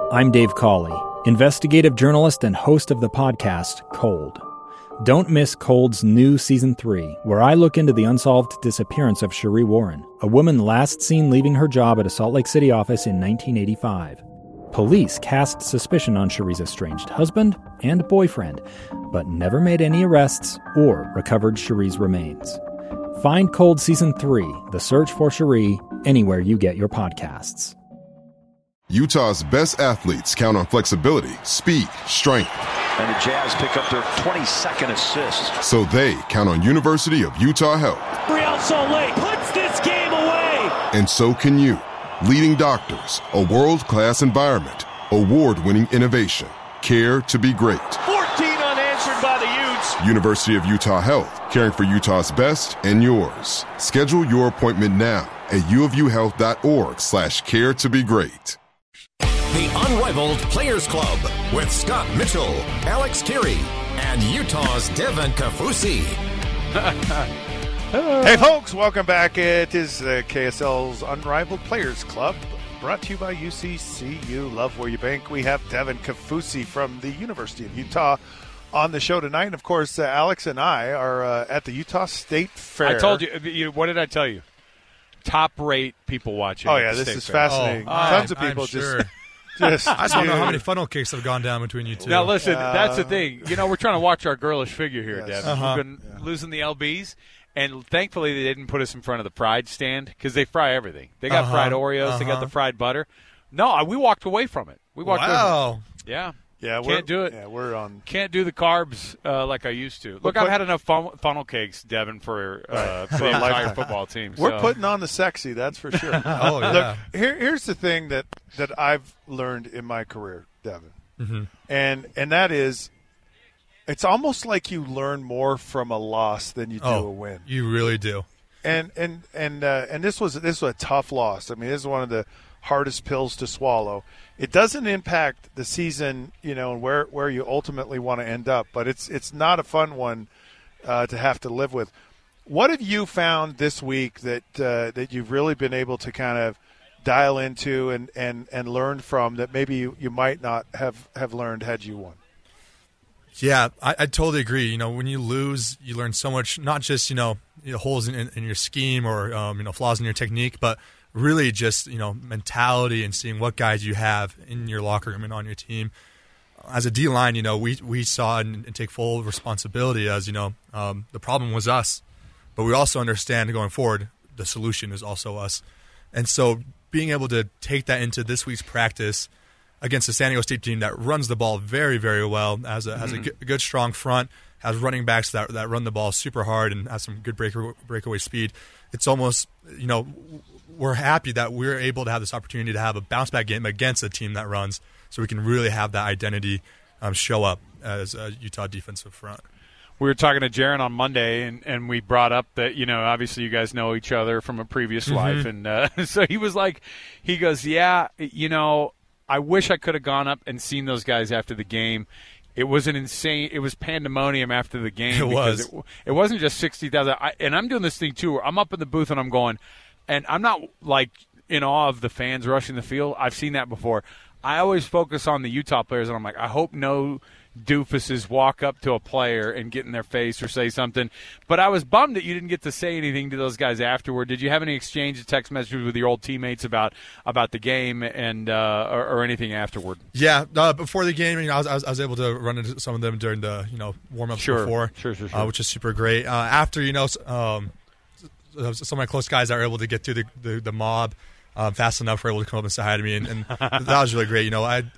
I'm Dave Cawley, investigative journalist and host of the podcast Cold. Don't miss Cold's new Season 3, where I look into the unsolved disappearance of Cherie Warren, a woman last seen leaving her job at a Salt Lake City office in 1985. Police cast suspicion on Cherie's estranged husband and boyfriend, but never made any arrests or recovered Cherie's remains. Find Cold Season 3, The Search for Cherie, anywhere you get your podcasts. Utah's best athletes count on flexibility, speed, strength. And the Jazz pick up their 22nd assist. So they count on University of Utah Health. Real Salt Lake puts this game away. And so can you. Leading doctors, a world-class environment, award-winning innovation, care to be great. 14 unanswered by the Utes. University of Utah Health, caring for Utah's best and yours. Schedule your appointment now at uofuhealth.org/care to be great. The Unrivaled Players Club with Scott Mitchell, Alex Carey, and Utah's Devin Kaufusi. Hey, folks, welcome back. It is KSL's Unrivaled Players Club, brought to you by UCCU. Love where you bank. We have Devin Kaufusi from the University of Utah on the show tonight. And, of course, Alex and I are at the Utah State Fair. I told you, what did I tell you? Top-rate people watching. Oh, yeah, this is fascinating. Tons of people I just want to know how many funnel cakes have gone down between you two. Now, listen, that's the thing. You know, we're trying to watch our girlish figure here, Devin. We've been losing the LBs, and thankfully they didn't put us in front of the fried stand because they fry everything. They got fried Oreos. They got the fried butter. No, we walked away from it. We walked away from it. Yeah. Yeah, can't do it. Yeah, we're on. Can't do the carbs like I used to. Look, I've had enough funnel cakes, Devin, for the entire football team. We're putting on the sexy, that's for sure. Oh, yeah. Look, here's the thing that I've learned in my career, Devin, and that is, it's almost like you learn more from a loss than you do a win. You really do. And this was a tough loss. I mean, this is one of the hardest pills to swallow. It doesn't impact the season, and where you ultimately want to end up, but it's not a fun one to have to live with. What have you found this week that you've really been able to kind of dial into and learn from that maybe you might not have learned had you won? Yeah, I totally agree. When you lose, you learn so much, not just, holes in your scheme or, flaws in your technique, but really just, mentality and seeing what guys you have in your locker room and on your team. As a D-line, we saw and take full responsibility as, the problem was us. But we also understand going forward, the solution is also us. And so being able to take that into this week's practice against the San Diego State team that runs the ball very, very well, has a good, strong front, has running backs that run the ball super hard and has some good breakaway speed, it's almost, we're happy that we're able to have this opportunity to have a bounce-back game against a team that runs so we can really have that identity show up as a Utah defensive front. We were talking to Jaron on Monday, and we brought up that, obviously you guys know each other from a previous life. And so he goes, yeah, I wish I could have gone up and seen those guys after the game. It was it was pandemonium after the game. It was. It wasn't just 60,000. And I'm doing this thing, too, where I'm up in the booth and I'm going, and I'm not, like, in awe of the fans rushing the field. I've seen that before. I always focus on the Utah players, and I'm like, I hope no doofuses walk up to a player and get in their face or say something. But I was bummed that you didn't get to say anything to those guys afterward. Did you have any exchange of text messages with your old teammates about the game and or anything afterward? Yeah, before the game, I was able to run into some of them during the warm-ups before, Sure. Which is super great. After, some of my close guys that were able to get through the mob fast enough were able to come up and say hi to me, and that was really great.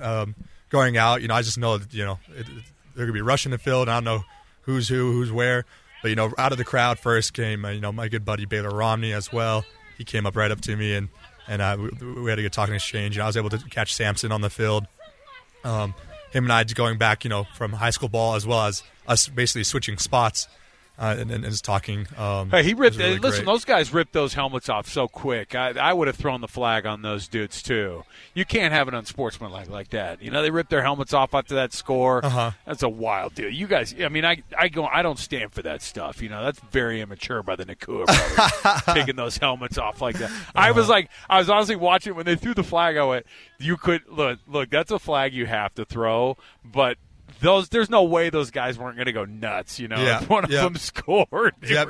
Going out, I just know that, they're going to be rushing the field. I don't know who's who, who's where. But, out of the crowd first came, my good buddy Baylor Romney as well. He came up right up to me, and we had a good talking exchange. I was able to catch Samson on the field. Him and I going back, from high school ball as well as us basically switching spots. and is talking. Hey, he ripped. Really listen, great. those guys ripped those helmets off so quick. I would have thrown the flag on those dudes too. You can't have it unsportsmanlike like that. You know, they ripped their helmets off after that score. That's a wild deal. You guys, I mean, I don't stand for that stuff. You know, that's very immature by the Nakua brothers taking those helmets off like that. I was honestly watching when they threw the flag. I went, you could look. That's a flag you have to throw, but. There's no way those guys weren't going to go nuts, you know. If one of them scored. That's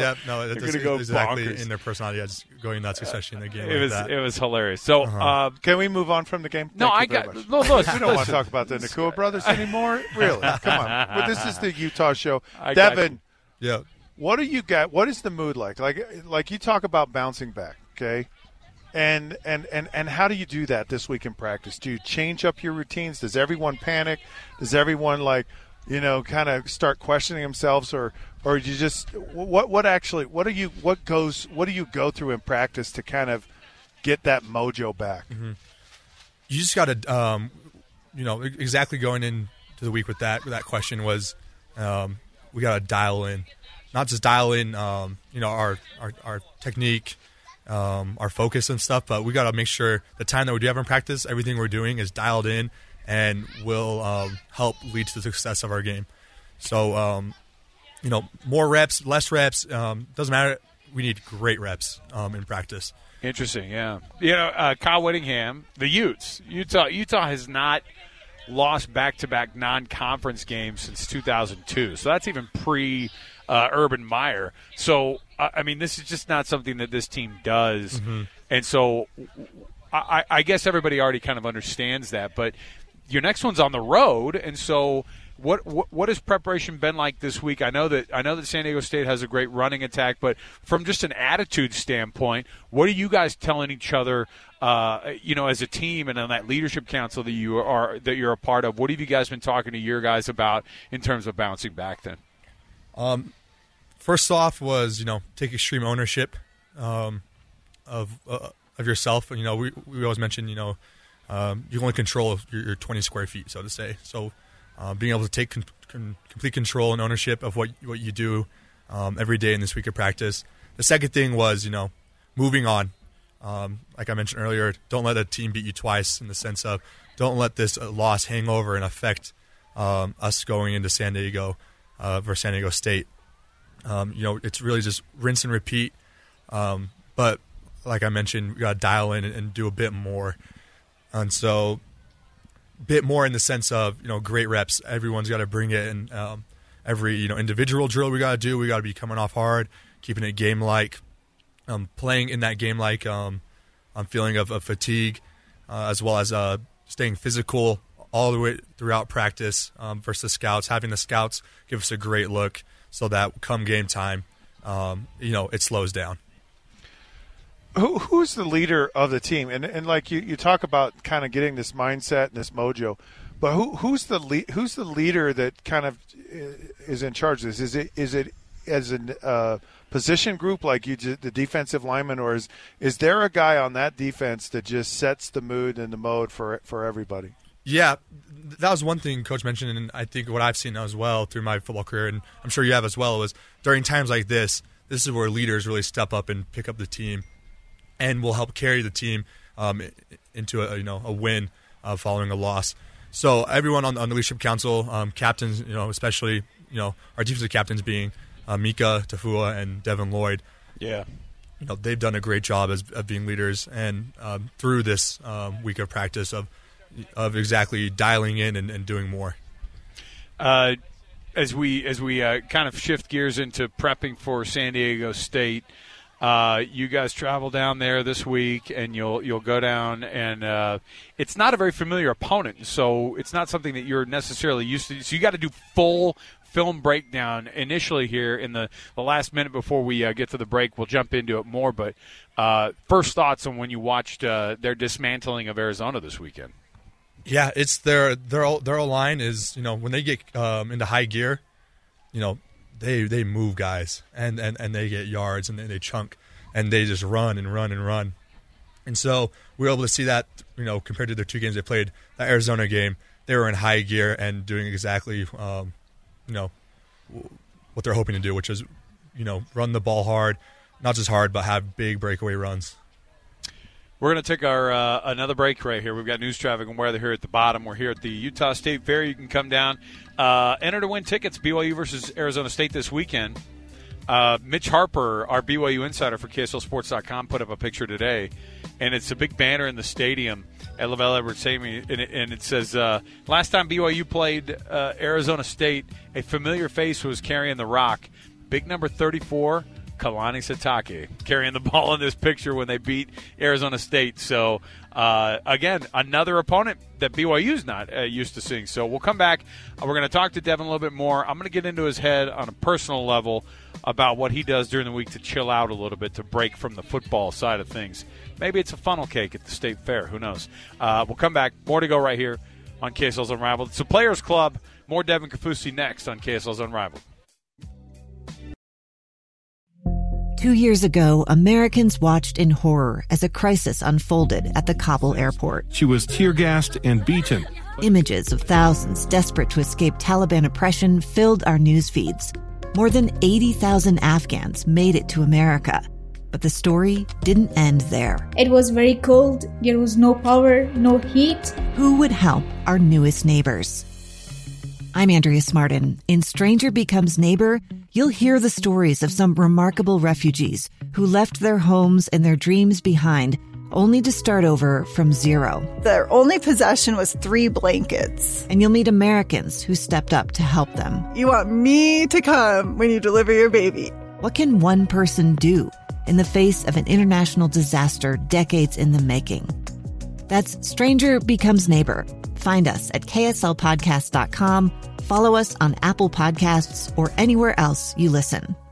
go exactly bonkers. in their personality, going nuts, especially in a game It was hilarious. So, can we move on from the game? No, we don't want to talk about the Nakua brothers anymore. Really? Come on. Well, this is the Utah show. Devin, what do you got? What is the mood like? Like you talk about bouncing back, okay? And how do you do that this week in practice? Do you change up your routines? Does everyone panic? Does everyone kind of start questioning themselves, or you just what do you go through in practice to kind of get that mojo back? Mm-hmm. You just got to exactly going into the week with that question was we got to dial in, not just dial in our technique. Our focus and stuff, but we got to make sure the time that we do have in practice, everything we're doing is dialed in and will help lead to the success of our game. So, more reps, less reps, doesn't matter. We need great reps in practice. Interesting, yeah. Kyle Whittingham, the Utes. Utah has not lost back-to-back non-conference games since 2002, so that's even Urban Meyer. So, I mean, this is just not something that this team does. Mm-hmm. And so I guess everybody already kind of understands that. But your next one's on the road, and so what has preparation been like this week? I know that San Diego State has a great running attack, but from just an attitude standpoint, what are you guys telling each other, as a team and on that leadership council that you're a part of? What have you guys been talking to your guys about in terms of bouncing back then? First off was, take extreme ownership of yourself. We always mention, you only control your 20 square feet, so to say. So being able to take complete control and ownership of what you do every day in this week of practice. The second thing was, moving on. Like I mentioned earlier, don't let a team beat you twice, in the sense of don't let this loss hang over and affect us going into San Diego versus San Diego State. It's really just rinse and repeat. But like I mentioned, we got to dial in and do a bit more. And so a bit more in the sense of, great reps. Everyone's got to bring it. And every, individual drill we got to do, we got to be coming off hard, keeping it game-like, playing in that game-like feeling of fatigue, as well as staying physical all the way throughout practice versus the scouts, having the scouts give us a great look so that come game time, it slows down. Who's the leader of the team? And like you talk about kind of getting this mindset and this mojo, but who's the leader that kind of is in charge of this? Is it as a position group like the defensive lineman, or is there a guy on that defense that just sets the mood and the mode for everybody? Yeah, that was one thing Coach mentioned, and I think what I've seen as well through my football career, and I'm sure you have as well, is during times like this is where leaders really step up and pick up the team and will help carry the team into a win following a loss. So everyone on the leadership council, captains, especially our defensive captains being Mika Tafua and Devin Lloyd. Yeah. They've done a great job of being leaders, and through this week of practice of exactly dialing in and doing more. As we kind of shift gears into prepping for San Diego State, you guys travel down there this week, and you'll go down, and it's not a very familiar opponent, so it's not something that you're necessarily used to. So you got to do full film breakdown initially here in the last minute before we get to the break. We'll jump into it more, but first thoughts on when you watched their dismantling of Arizona this weekend. Yeah, it's their line is, when they get into high gear, they move guys and they get yards and they chunk and they just run and run and run. And so we were able to see that, compared to their two games they played, the Arizona game, they were in high gear and doing exactly, what they're hoping to do, which is, run the ball hard, not just hard, but have big breakaway runs. We're going to take our another break right here. We've got news, traffic, and weather here at the bottom. We're here at the Utah State Fair. You can come down, enter to win tickets, BYU versus Arizona State this weekend. Mitch Harper, our BYU insider for KSLSports.com, put up a picture today, and it's a big banner in the stadium at LaVell Edwards Stadium, and it says, last time BYU played Arizona State, a familiar face was carrying the rock. Big number 34, Kalani Sitake, carrying the ball in this picture when they beat Arizona State. So, again, another opponent that BYU's not used to seeing. So we'll come back. We're going to talk to Devin a little bit more. I'm going to get into his head on a personal level about what he does during the week to chill out a little bit, to break from the football side of things. Maybe it's a funnel cake at the State Fair. Who knows? We'll come back. More to go right here on KSL's Unrivaled. It's a Players Club. More Devin Kaufusi next on KSL's Unrivaled. 2 years ago, Americans watched in horror as a crisis unfolded at the Kabul airport. She was tear-gassed and beaten. Images of thousands desperate to escape Taliban oppression filled our news feeds. More than 80,000 Afghans made it to America. But the story didn't end there. It was very cold. There was no power, no heat. Who would help our newest neighbors? I'm Andrea Smartin. In Stranger Becomes Neighbor, you'll hear the stories of some remarkable refugees who left their homes and their dreams behind, only to start over from zero. Their only possession was 3 blankets. And you'll meet Americans who stepped up to help them. You want me to come when you deliver your baby. What can one person do in the face of an international disaster decades in the making? That's Stranger Becomes Neighbor. Find us at kslpodcast.com. Follow us on Apple Podcasts or anywhere else you listen.